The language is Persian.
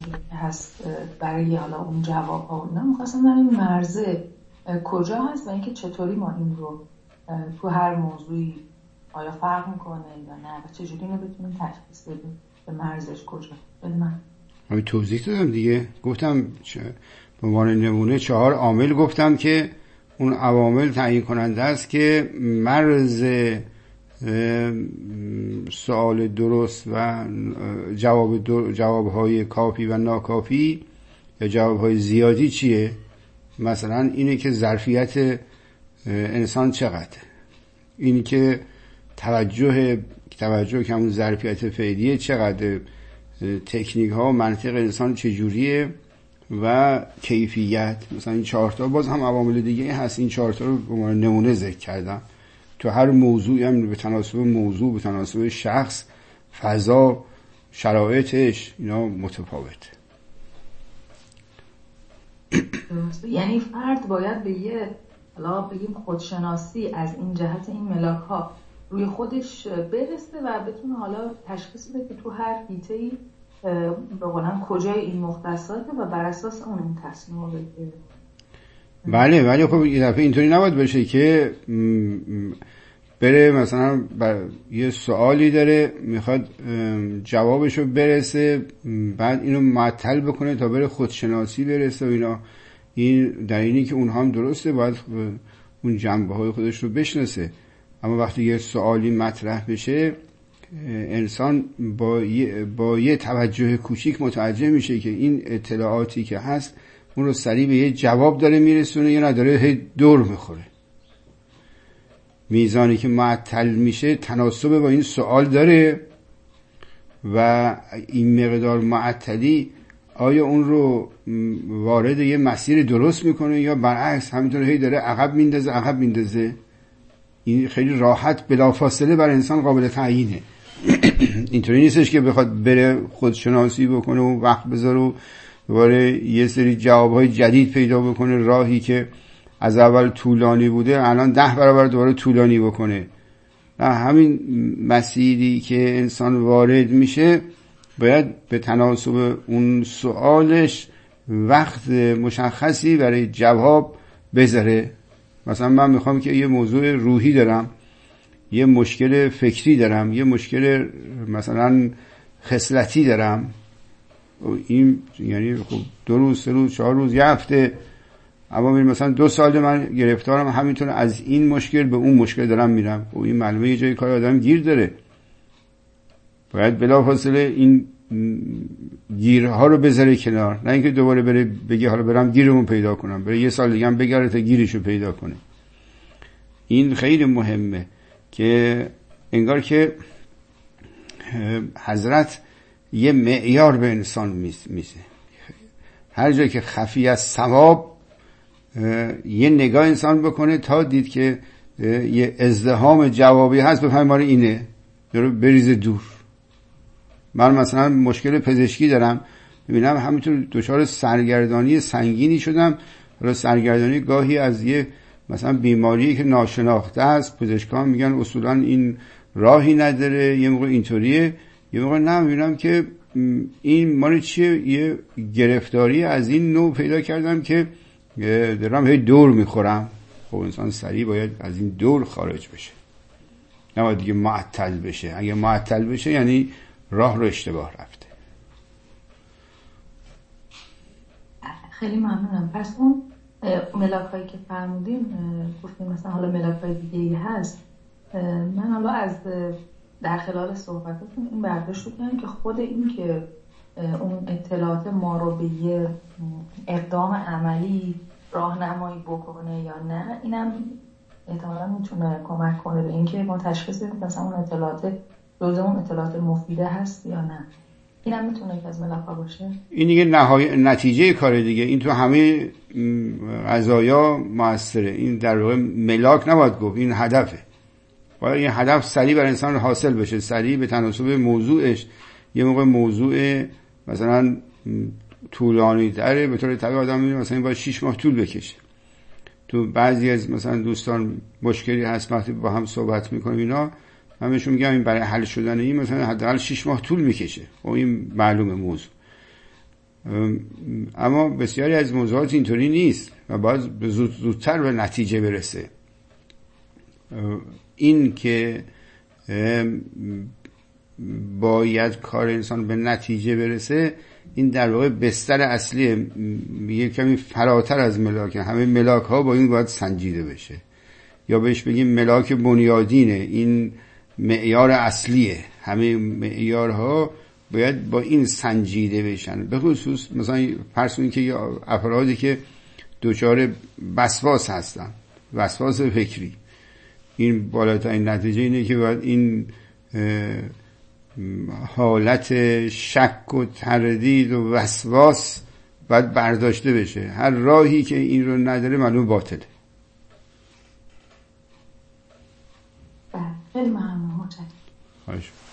هست برای حالا اون جواب ها. نه میخواستم در این مرزه کجا هست و اینکه چطوری ما این رو تو هر موضوعی آیا فرق میکنه یا نه و چجوری اینو بتونیم تشخیص بدیم به مرزش کجا. من توضیح دادم دیگه، گفتم به عنوان نمونه 4 عامل گفتم که اون عوامل تعیین کننده است که مرز سوال درست و جوابهای کافی و ناکافی یا جوابهای زیادی چیه. مثلا اینه که ظرفیت انسان چقدر، اینی که توجه که همون ظرفیت فعلیه چقدر، تکنیک ها و منطق انسان چجوریه و کیفیت. مثلا این 4 تا باز هم عوامل دیگه هست، این 4 تا رو به عنوان نمونه ذکر کردم. تو هر موضوعی هم به تناسب موضوع، به تناسب شخص، فضا، شرایطش اینا متفاوته. یعنی فرد باید به یه حالا بگیم خودشناسی از این جهت این ملاک ها روی خودش برسه و بتونه حالا تشخیص بده که تو هر حیطه‌ای به قولن کجای این مختصاته و بر اساس اون تصمیم رو بگیره. بله ولی خب یه دفعه اینطوری نباید بشه که بره مثلا یه سوالی داره میخواد جوابشو برسه، بعد اینو معطل بکنه تا بره خودشناسی برسه و اینا. این در اینی که اونها هم درسته، باید اون جنبه های خودش رو بشناسه. اما وقتی یه سوالی مطرح بشه، انسان با یه توجه کوچیک متوجه میشه که این اطلاعاتی که هست اون رو سریع به یه جواب داره میرسونه یا نداره هی دور میخوره. میزانی که معطل میشه تناسب با این سوال داره و این مقدار معطلی آیا اون رو وارد یه مسیر درست میکنه یا برعکس همینطور هی داره عقب میندازه. این خیلی راحت بلافاصله بر انسان قابل تعیینه. اینطوری نیستش که بخواد بره خودشناسی بکنه و وقت بذاره و دوباره یه سری جوابهای جدید پیدا بکنه، راهی که از اول طولانی بوده الان 10 برابر دوباره طولانی بکنه. نه، همین مسیری که انسان وارد میشه باید به تناسب اون سوالش وقت مشخصی برای جواب بذاره. مثلا من میخوام که یه موضوع روحی دارم، یه مشکل فکری دارم، یه مشکل مثلا خصلتی دارم، این یعنی خب 2 روز 3 روز 4 روز 1 هفته، اما مثلا 2 سال من گرفتارم همینطور از این مشکل به اون مشکل دارم میرم. و این معلومه یه جای کار آدم گیر داره، باید بلافاصله این گیرها رو بذاره کنار، نه اینکه دوباره بره بگه حالا برم گیرمو پیدا کنم، بره 1 سال دیگه هم بگره تا گیرشو پیدا کنه. این خیلی مهمه که انگار که حضرت یه معیار به انسان میسه. هر جایی که خفی از ثواب یه نگاه انسان بکنه تا دید که یه ازدحام جوابی هست، بفهمه ماره اینه، بریزه دور. من مثلا مشکل پزشکی دارم، ببینم همینطور دچار سرگردانی سنگینی شدم. حالا سرگردانی گاهی از یه مثلا بیماری که ناشناخته است، پزشکان میگن اصولا این راهی نداره، یه موقع اینطوریه، یه موقع نه، میبینم که این مال چیه، یه گرفتاری از این نوع پیدا کردم که دارم هی دور میخورم. خب انسان سریع باید از این دور خارج بشه، نباید دیگه معطل بشه. اگه معطل بشه یعنی راه رو اشتباه رفته. خیلی ممنونم. پس اون ملاک هایی که فرمودیم گفتیم مثلا حالا ملاک های دیگه هست، من حالا از در خلال صحبتتون این برداشت کنم که خود این که اون اطلاعات ما رو به یه اقدام عملی راهنمایی بکنه یا نه، اینم احتمالاً میتونه کمک کنه به اینکه ما تشخیص بدیم مثلا اون اطلاعات جزء اون اطلاعات مفیده هست یا نه. اینم میتونه که از ملاک باشه. این دیگه نتیجه کار دیگه، این تو همه قضایا موثره. این در واقع ملاک نباید گفت، این هدفه. باید این هدف سریع بر انسان حاصل بشه، سریع به تناسب موضوعش. یه موقع موضوع مثلا طولانی تره، به طور طبیعی آدم میبینه مثلا باید 6 ماه طول بکشه. تو بعضی از مثلا دوستان مشکلی هست، وقتی با هم صحبت میکنیم اینا، من بهشون میگم این برای حل شدن این مثلا حداقل 6 ماه طول میکشه. و این معلومه موضوع. اما بسیاری از موضوعات اینطوری نیست و باید زودتر به نتیجه برسه. این که باید کار انسان به نتیجه برسه، این در واقع بستر اصلیه، یه کمی فراتر از ملاک. همه ملاک ها با این باید سنجیده بشه، یا بهش بگیم ملاک بنیادینه، این معیار اصلیه. همه معیارها باید با این سنجیده بشن. به خصوص مثلا فرض کنید که یا افرادی که دچار وسواس هستن، وسواس فکری، این بالاترین نتیجه اینه که باید این حالت شک و تردید و وسواس باید برداشته بشه. هر راهی که این رو نداره معلوم باطله. خیلی ممنون. متشکرم.